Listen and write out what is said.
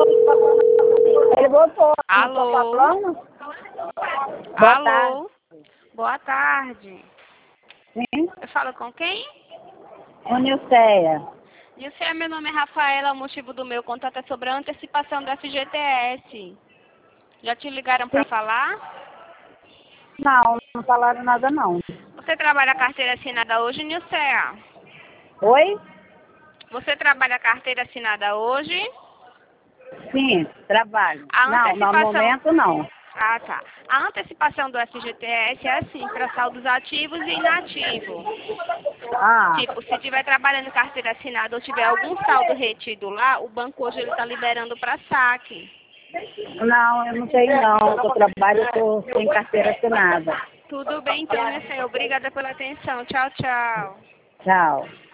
Ele voltou. Alô? Boa Alô? tarde. Boa tarde. Sim? Eu falo com quem? Ô, Nilceia. Nilceia, meu nome é Rafaela, o motivo do meu contato é sobre a antecipação do FGTS. Já te ligaram para falar? Não falaram nada, não. Você trabalha a carteira assinada hoje, Nilceia? Oi? Você trabalha a carteira assinada hoje? Sim, trabalho. A Não, no antecipação... momento não. Ah, tá. A antecipação do FGTS é assim, para saldos ativos e inativos. Ah, Tipo, se tiver trabalhando carteira assinada ou tiver algum saldo retido lá, o banco hoje ele está liberando para saque. não, eu não tenho não. Eu trabalho, eu tô sem carteira assinada. Tudo bem, então, Nilceia. Obrigada pela atenção. Tchau, tchau. Tchau.